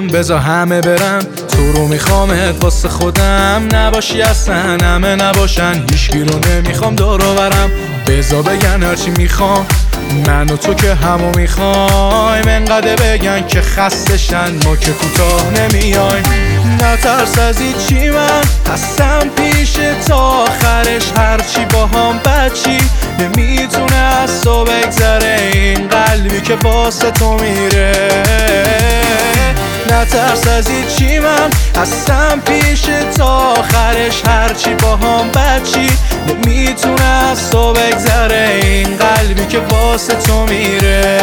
بمون بذار همه برن، تو رو میخوامت واسه خودم، نباشی اصلا همه نباشن، هیچکی رو نمیخوام دور و برم. بذار بگن هرچی میخوام، من و تو که همو میخوایم، انقدر بگن که خستشن، ما که کوتاه نمیایم. نترس از هیچی، من هستم پیش تا آخرش، هرچی باهام بچی نمیتونه از تو بگذره، این قلبی که واسه تو میره. نترس از هیچی، من هستم پیش تا آخرش، هرچی باهام بچی نمیتونه از تو بگذره، این قلبی که واسه تو میره.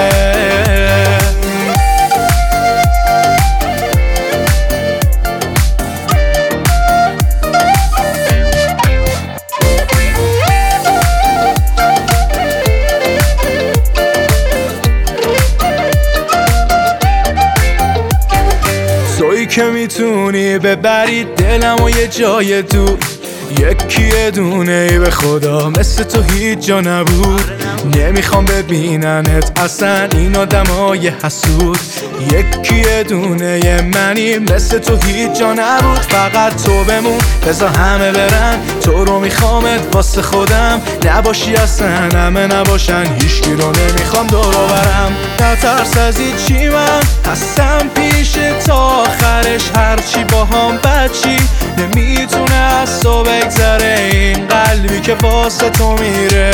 تویی که میتونی ببری دلمو یه جای دور، یکی دونه ای به خدا مثل تو هیچ جا نبود. نمیخوام ببیننت اصلا این آدمای حسود، یکی دونه منی مثل تو هیچ جا نبود. فقط تو بمون بذار همه برن، تو رو میخوامت واسه خودم، نباشی اصلا همه نباشن، هیچکی رو نمیخوام دور و برم. نترس از هیچی، من هستم پیش تا آخرش، هرچی باهام بچی نمیتونه از تو بگذره، این قلبی که واسه تو میره.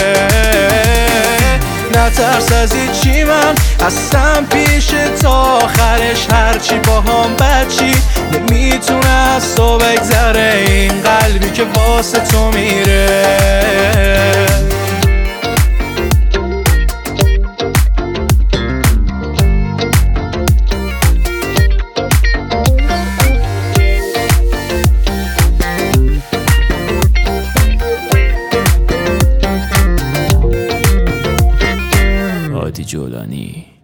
نترس از هیچی، من هستم پیش تا آخرش، هرچی باهام بچی نمیتونه از تو بگذره، این قلبی که واسه تو میره. هادی جولانی.